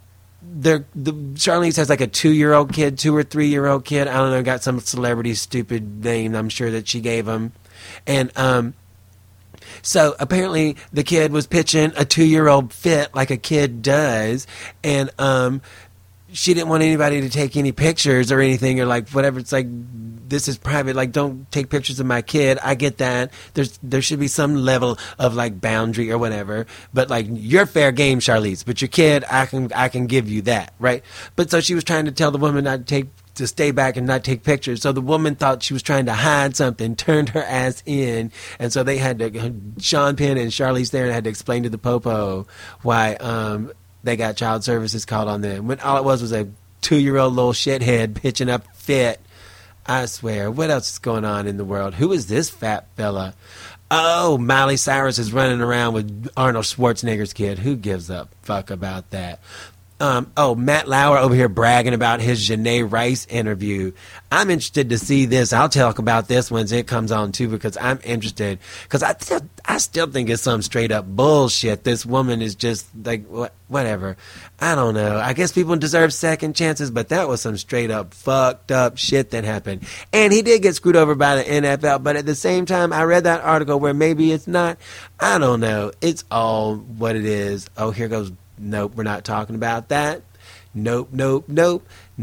Charlize has like a 2-year-old kid, 2 or 3-year-old kid. I don't know, got some celebrity stupid name I'm sure that she gave him. And so apparently the kid was pitching a 2-year-old fit like a kid does, and she didn't want anybody to take any pictures or anything, or like whatever. It's like, this is private, like, don't take pictures of my kid. I get that. There should be some level of like boundary or whatever. But like, you're fair game, Charlize, but your kid, I can give you that, right? But so she was trying to tell the woman to stay back and not take pictures. So the woman thought she was trying to hide something, turned her ass in, and so they had to, Sean Penn and Charlize Theron had to explain to the popo why they got child services called on them, when all it was a 2-year-old little shithead pitching up fit. I swear. What else is going on in the world? Who is this fat fella? Oh, Miley Cyrus is running around with Arnold Schwarzenegger's kid. Who gives a fuck about that? Matt Lauer over here bragging about his Janae Rice interview. I'm interested to see this. I'll talk about this once it comes on too, because I'm interested. Because I still think it's some straight up bullshit. This woman is just like, whatever. I don't know. I guess people deserve second chances, but that was some straight up fucked up shit that happened. And he did get screwed over by the NFL, but at the same time, I read that article where maybe it's not. I don't know. It's all what it is. Oh, here goes. Nope, we're not talking about that. Nope. Not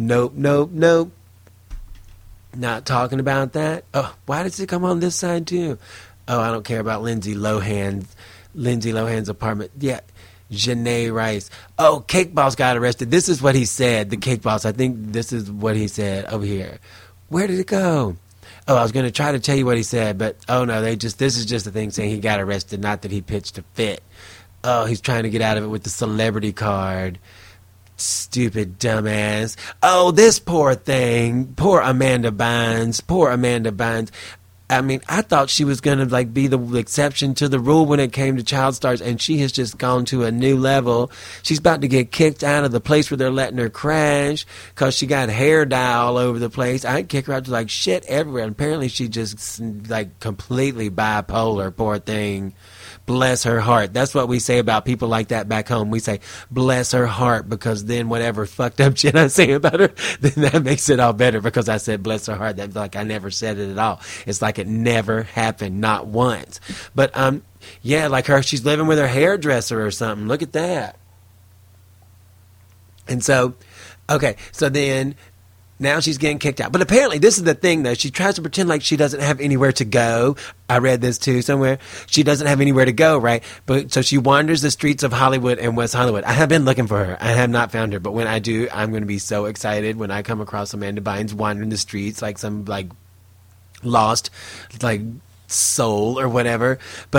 talking about that. Oh, why does it come on this side too? Oh, I don't care about Lindsay Lohan's apartment. Yeah, Janae Rice. Oh, Cake Boss got arrested. This is what he said. The Cake Boss. I think this is what he said over here. Where did it go? Oh, I was going to try to tell you what he said, but oh no, this is just a thing saying he got arrested, not that he pitched a fit. Oh, he's trying to get out of it with the celebrity card. Stupid dumbass. Oh, this poor thing. Poor Amanda Bynes. I mean, I thought she was going to like be the exception to the rule when it came to child stars, and she has just gone to a new level. She's about to get kicked out of the place where they're letting her crash because she got hair dye all over the place. I'd kick her out to like shit everywhere. And apparently she just like completely bipolar, poor thing. Bless her heart. That's what we say about people like that back home. We say, bless her heart, because then whatever fucked up shit I say about her, then that makes it all better because I said bless her heart. That's like I never said it at all. It's like it never happened, not once. But, yeah, like her, she's living with her hairdresser or something. Look at that. And so, okay, so then Now she's getting kicked out. But apparently, this is the thing, though. She tries to pretend like she doesn't have anywhere to go. I read this, too, somewhere. She doesn't have anywhere to go, right? But so she wanders the streets of Hollywood and West Hollywood. I have been looking for her. I have not found her. But when I do, I'm going to be so excited when I come across Amanda Bynes wandering the streets like some, like, lost, like, soul or whatever.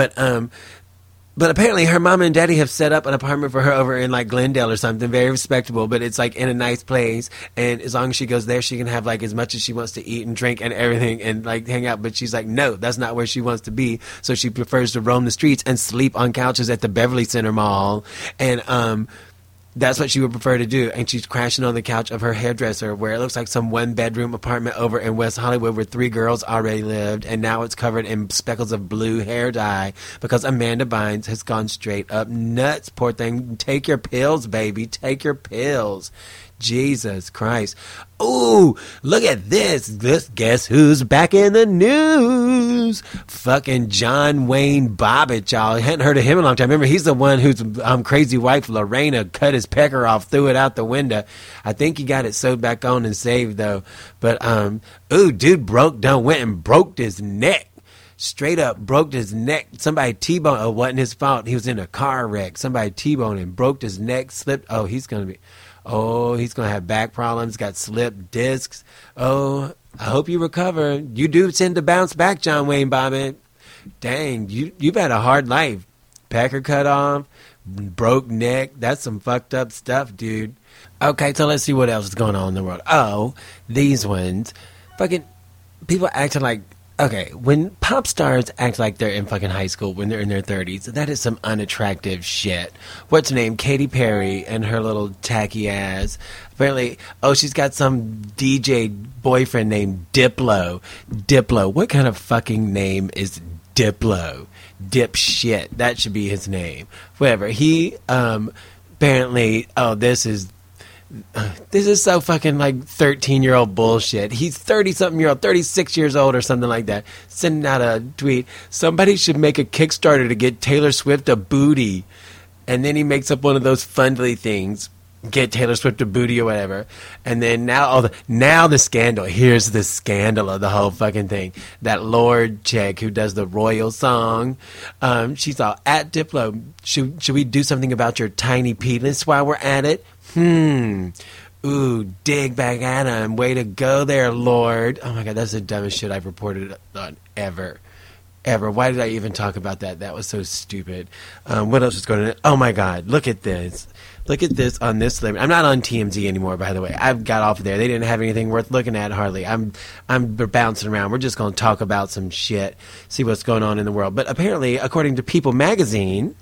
But apparently her mom and daddy have set up an apartment for her over in like Glendale or something, very respectable, but it's like in a nice place. And as long as she goes there, she can have like as much as she wants to eat and drink and everything and like hang out. But she's like, no, that's not where she wants to be. So she prefers to roam the streets and sleep on couches at the Beverly Center Mall. And, that's what she would prefer to do. And she's crashing on the couch of her hairdresser where it looks like some one-bedroom apartment over in West Hollywood where 3 girls already lived. And now it's covered in speckles of blue hair dye because Amanda Bynes has gone straight up nuts. Poor thing. Take your pills, baby. Take your pills. Jesus Christ. Ooh, look at this. Guess who's back in the news? Fucking John Wayne Bobbitt, y'all. I hadn't heard of him in a long time. Remember, he's the one whose crazy wife, Lorena, cut his pecker off, threw it out the window. I think he got it sewed back on and saved, though. But, dude went and broke his neck. Straight up broke his neck. Somebody T-boned. Oh, it wasn't his fault. He was in a car wreck. Somebody T-boned him, broke his neck, slipped. Oh, he's going to have back problems, got slipped discs. Oh, I hope you recover. You do tend to bounce back, John Wayne Bobbitt. Dang, you've had a hard life. Pecker cut off, broke neck. That's some fucked up stuff, dude. Okay, so let's see what else is going on in the world. Oh, these ones. Fucking people acting like, okay, when pop stars act like they're in fucking high school when they're in their 30s, that is some unattractive shit. What's her name? Katy Perry and her little tacky ass. Apparently, she's got some DJ boyfriend named Diplo. Diplo. What kind of fucking name is Diplo? Dipshit. That should be his name. Whatever. He, apparently, this is so fucking like 13-year-old bullshit. He's 30-something-year-old, 36 years old or something like that. Sending out a tweet. Somebody should make a Kickstarter to get Taylor Swift a booty. And then he makes up one of those fundly things. Get Taylor Swift a booty or whatever. And then now the scandal. Here's the scandal of the whole fucking thing. That Lord chick who does the royal song. She's all, at Diplo, should we do something about your tiny penis while we're at it? Ooh, dig back at him. Way to go there, Lord. Oh my God, that's the dumbest shit I've reported on ever. Why did I even talk about that? That was so stupid. What else is going on? Oh my God, look at this. Look at this on this celebrity. I'm not on TMZ anymore, by the way. I've got off of there. They didn't have anything worth looking at hardly. I'm bouncing around. We're just going to talk about some shit, see what's going on in the world. But apparently, according to People Magazine,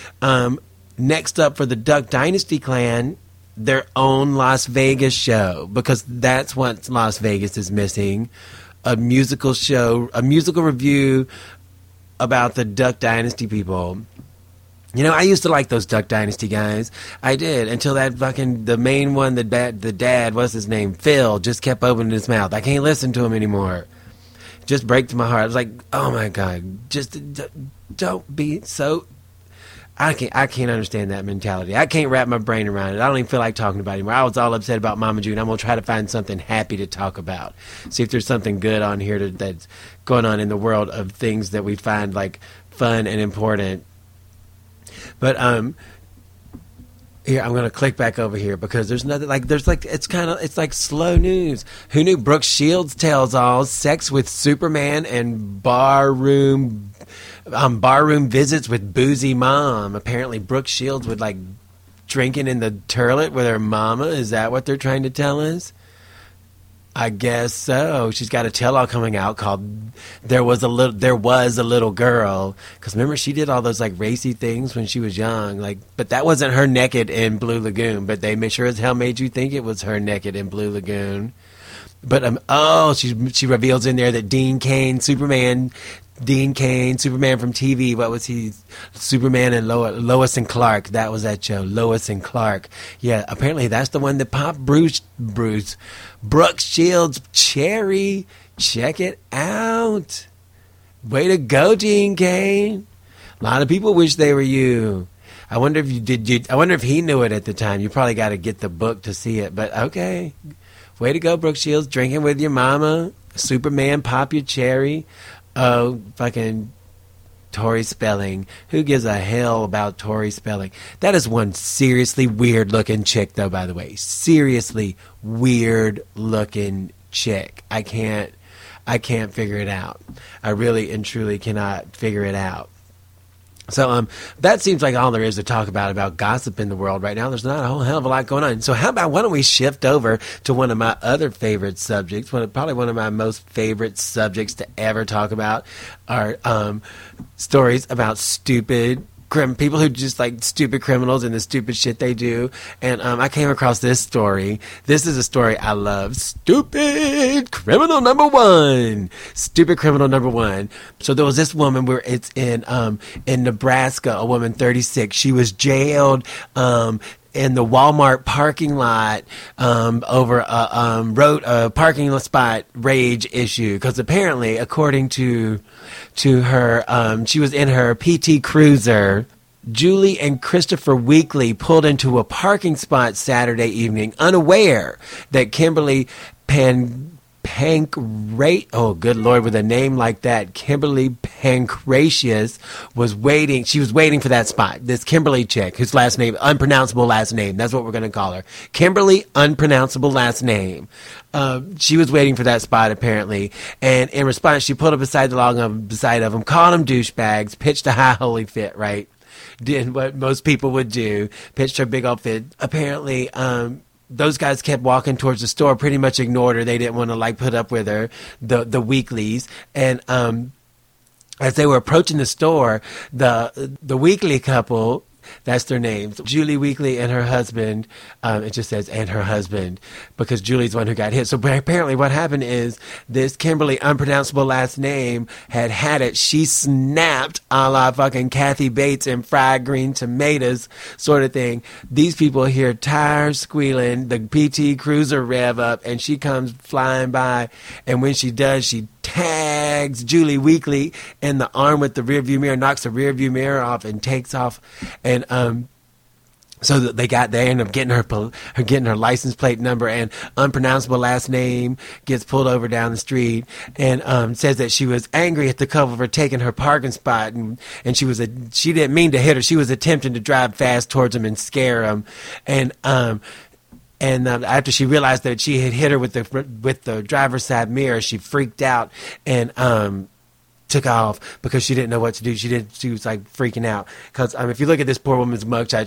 next up for the Duck Dynasty clan, their own Las Vegas show, because that's what Las Vegas is missing. A musical show, a musical review about the Duck Dynasty people. You know, I used to like those Duck Dynasty guys. I did, until that fucking, the main one, the dad, what's his name? Phil, just kept opening his mouth. I can't listen to him anymore. Just breaks my heart. I was like, oh my God, just don't be so... I can't understand that mentality. I can't wrap my brain around it. I don't even feel like talking about it anymore. I was all upset about Mama June. I'm going to try to find something happy to talk about. See if there's something good on here that's going on in the world of things that we find like fun and important. But here, I'm going to click back over here because there's nothing like, it's like slow news. Who knew Brooke Shields tells all sex with Superman and barroom visits with boozy mom. Apparently Brooke Shields would like drinking in the toilet with her mama. Is that what they're trying to tell us? I guess so. She's got a tell-all coming out called There Was a Little Girl. Because remember, she did all those like racy things when she was young. Like, but that wasn't her naked in Blue Lagoon. But they sure as hell made you think it was her naked in Blue Lagoon. But she reveals in there that Dean Cain, Superman from TV. What was he? Superman and Lois and Clark. That was that show, Lois and Clark. Yeah, apparently that's the one that popped Brooke Shields cherry. Check it out. Way to go, Dean Cain. A lot of people wish they were you. I wonder if he knew it at the time. You probably got to get the book to see it. But okay. Way to go, Brooke Shields. Drinking with your mama. Superman, pop your cherry. Oh, fucking Tori Spelling. Who gives a hell about Tori Spelling? That is one seriously weird-looking chick, though, by the way. Seriously weird-looking chick. I can't figure it out. I really and truly cannot figure it out. So that seems like all there is to talk about gossip in the world right now. There's not a whole hell of a lot going on. So how about, why don't we shift over to one of my other favorite subjects, probably one of my most favorite subjects to ever talk about are stories about stupid people who just like stupid criminals and the stupid shit they do. And I came across this story. This is a story I love. Stupid criminal number one. Stupid criminal number one. So there was this woman where it's in Nebraska, a woman 36. She was jailed in the Walmart parking lot over a parking spot rage issue, because apparently, according to her, she was in her PT Cruiser. Julie and Christopher Weekly pulled into a parking spot Saturday evening, unaware that Kimberly oh, good Lord, with a name like that, Kimberly Pancratius was waiting. She was waiting for that spot. This Kimberly chick, whose last name, unpronounceable last name. That's what we're going to call her. Kimberly, unpronounceable last name. She was waiting for that spot, apparently. And in response, she pulled up beside them, called them douchebags, pitched a high holy fit, right? Did what most people would do, pitched her big old fit. Apparently, those guys kept walking towards the store, pretty much ignored her. They didn't want to like put up with her, the Weeklies. And as they were approaching the store, the Weekly couple, that's their names, Julie Weekly and her husband, it just says and her husband, because Julie's the one who got hit. So apparently what happened is this Kimberly, unpronounceable last name, had it. She snapped a la fucking Kathy Bates and fried green tomatoes sort of thing. These people hear tires squealing, the PT Cruiser rev up, and she comes flying by. And when she does, she tags Julie Weekly in the arm with the rearview mirror, knocks the rearview mirror off, and takes off. And so that they end up getting her license plate number and unpronounceable last name, gets pulled over down the street, and says that she was angry at the couple for taking her parking spot, and she didn't mean to hit her. She was attempting to drive fast towards them and scare them, and after she realized that she had hit her with the driver's side mirror, she freaked out and took off because she didn't know what to do. She was like freaking out because if you look at this poor woman's mugshot,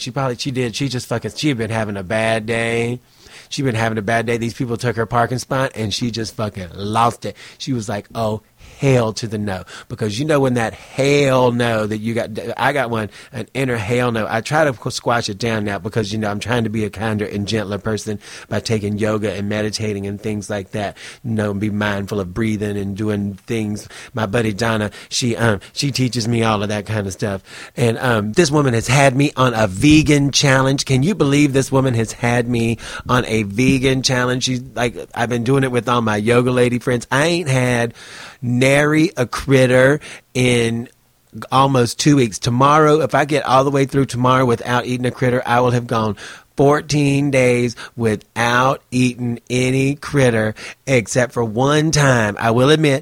she had been having a bad day. She'd been having a bad day. These people took her parking spot and she just fucking lost it. She was like, oh, hell to the no, because you know when that hell no that you got, I got an inner hell no. I try to squash it down now because I'm trying to be a kinder and gentler person by taking yoga and meditating and things like that. And be mindful of breathing and doing things. My buddy Donna, she teaches me all of that kind of stuff. And this woman has had me on a vegan challenge. Can you believe this woman has had me on a vegan challenge? She's like, I've been doing it with all my yoga lady friends. I ain't had nary a critter in almost 2 weeks. Tomorrow, if I get all the way through tomorrow without eating a critter, I will have gone 14 days without eating any critter except for one time. I will admit,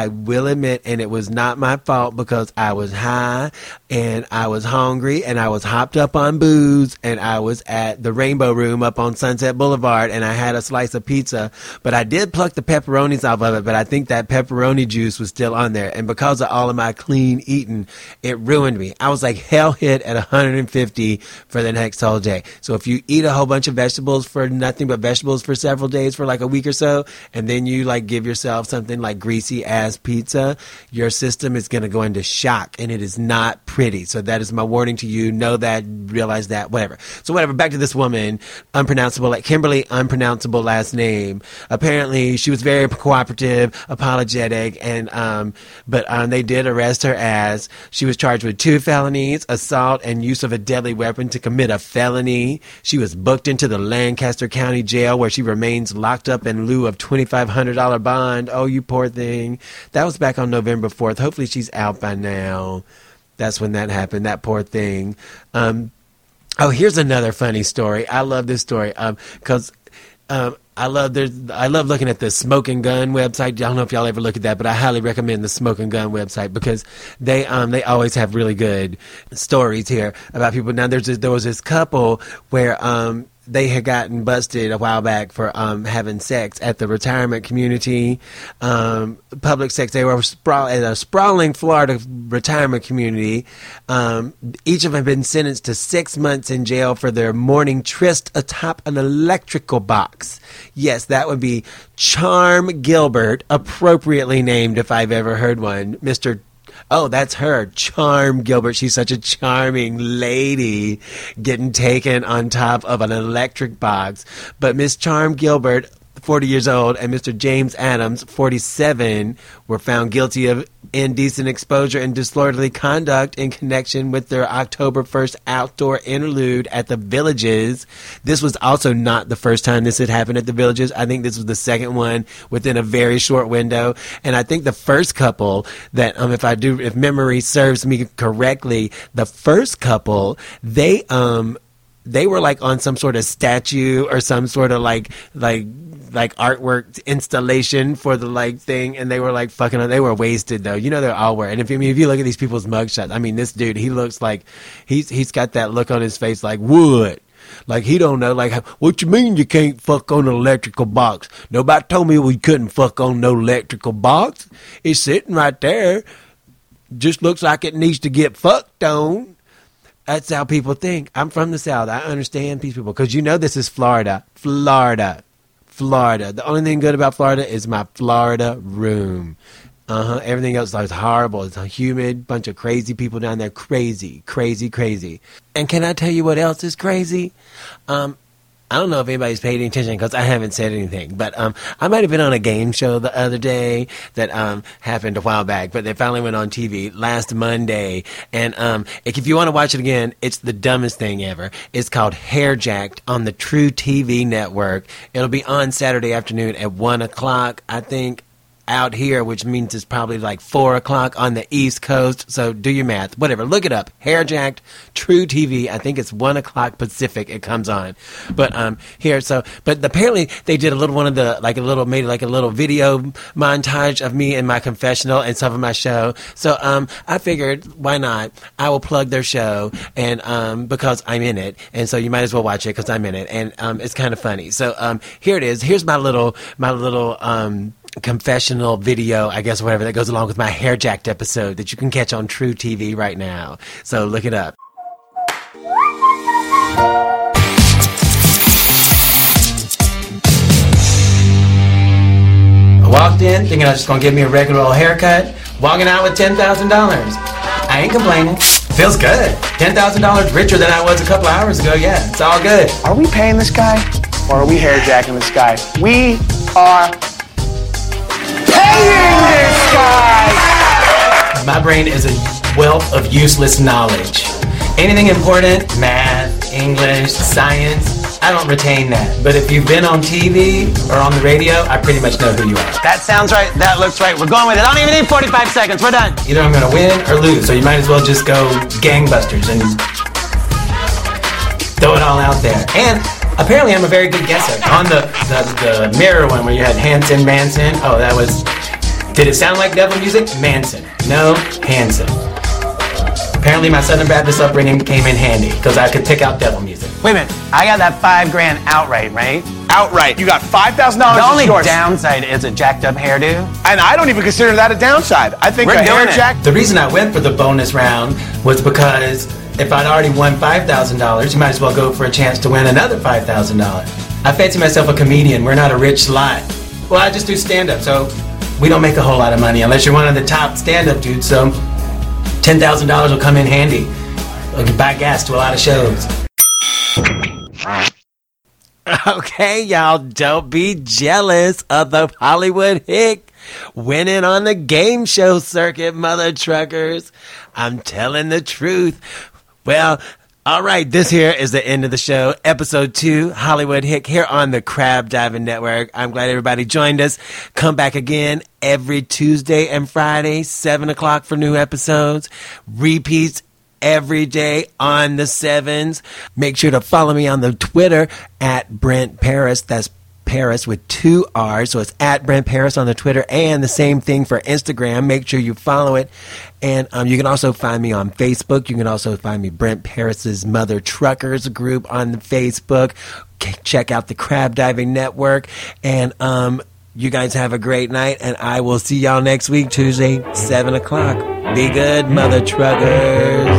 and it was not my fault because I was high and I was hungry and I was hopped up on booze and I was at the Rainbow Room up on Sunset Boulevard and I had a slice of pizza, but I did pluck the pepperonis off of it, but I think that pepperoni juice was still on there, and because of all of my clean eating, it ruined me. I was like hell hit at 150 for the next whole day. So if you eat a whole bunch of vegetables for nothing but vegetables for several days for like a week or so, and then you like give yourself something like greasy ass pizza, your system is going to go into shock, and it is not pretty. So that is my warning to you. Know that, realize that, whatever. So whatever, back to this woman, Kimberly, unpronounceable last name. Apparently she was very cooperative, apologetic, and but they did arrest her as she was charged with 2 felonies, assault and use of a deadly weapon to commit a felony. She was booked into the Lancaster County Jail where she remains locked up in lieu of $2,500 bond. Oh, you poor thing. That was back on November 4th. Hopefully she's out by now. That's when that happened, that poor thing. Oh, here's another funny story. I love this story because I love looking at the Smoke and Gun website. I don't know if y'all ever look at that, but I highly recommend the Smoke and Gun website because they always have really good stories here about people. Now there was this couple where they had gotten busted a while back for having sex at the retirement community, public sex. They were at a sprawling Florida retirement community. Each of them had been sentenced to 6 months in jail for their morning tryst atop an electrical box. Yes, that would be Charm Gilbert, appropriately named if I've ever heard one. Oh, that's her, Charm Gilbert. She's such a charming lady getting taken on top of an electric box. But Miss Charm Gilbert, 40 years old, and Mr. James Adams, 47, were found guilty of indecent exposure and disorderly conduct in connection with their October 1st outdoor interlude at the Villages. This was also not the first time this had happened at the Villages. I think this was the second one within a very short window. And I think the first couple that, if memory serves me correctly, the first couple, they were like on some sort of statue or some sort of like artwork installation for the like thing, and they were like fucking on. They were wasted though. You know they all were. And if you look at these people's mugshots, I mean this dude, he looks like he's got that look on his face like what? Like he don't know. Like what you mean you can't fuck on an electrical box? Nobody told me we couldn't fuck on no electrical box. It's sitting right there. Just looks like it needs to get fucked on. That's how people think. I'm from the South. I understand these people. Because this is Florida. Florida. The only thing good about Florida is my Florida room. Everything else is horrible. It's humid. Bunch of crazy people down there. Crazy. And can I tell you what else is crazy? I don't know if anybody's paid any attention because I haven't said anything, but I might have been on a game show the other day that happened a while back, but they finally went on TV last Monday. And if you want to watch it again, it's the dumbest thing ever. It's called Hairjacked on the True TV network. It'll be on Saturday afternoon at 1 o'clock, I think, out here, which means it's probably like 4 o'clock on the East Coast. So do your math. Whatever. Look it up. Hairjacked, True TV. I think it's 1 o'clock Pacific it comes on. But but apparently they did made a little video montage of me and my confessional and some of my show. So I figured, why not? I will plug their show and because I'm in it. And so you might as well watch it because I'm in it. And it's kind of funny. So here it is. Here's my little confessional video, I guess, whatever, that goes along with my Hairjacked episode that you can catch on True TV right now. So look it up. I walked in thinking I was just going to give me a regular old haircut, walking out with $10,000. I ain't complaining. Feels good. $10,000 richer than I was a couple hours ago. Yeah, it's all good. Are we paying this guy or are we hairjacking this guy? We are paying this guy! My brain is a wealth of useless knowledge. Anything important, math, English, science, I don't retain that. But if you've been on TV or on the radio, I pretty much know who you are. That sounds right. That looks right. We're going with it. I don't even need 45 seconds. We're done. Either I'm going to win or lose, so you might as well just go gangbusters and throw it all out there. And apparently I'm a very good guesser. On the mirror one where you had Hanson, Manson, did it sound like devil music? Manson. No, Hanson. Apparently my Southern Baptist upbringing came in handy because I could pick out devil music. Wait a minute. I got that $5,000 outright, right? Outright. You got $5,000. The only downside is a jacked up hairdo. And I don't even consider that a downside. I think We're a doing hairjack. The reason I went for the bonus round was because if I'd already won $5,000, you might as well go for a chance to win another $5,000. I fancy myself a comedian. We're not a rich lot. Well, I just do stand-up, so we don't make a whole lot of money unless you're one of the top stand-up dudes, so $10,000 will come in handy. We can buy gas to a lot of shows. Okay, y'all, don't be jealous of the Hollywood Hick winning on the game show circuit, mother truckers. I'm telling the truth. Well, all right, this here is the end of the show. Episode 2, Hollywood Hick, here on the Crab Diving Network. I'm glad everybody joined us. Come back again every Tuesday and Friday, 7 o'clock for new episodes. Repeats every day on the 7s. Make sure to follow me on the Twitter at Brent Paris. That's Paris with 2 R's. So it's at Brent Paris on the Twitter, and the same thing for Instagram. Make sure you follow it. And you can also find me on Facebook. You can also find me Brent Paris's Mother Truckers group on the Facebook. Check out the Crab Diving Network. And you guys have a great night, and I will see y'all next week, Tuesday, 7 o'clock. Be good, Mother Truckers.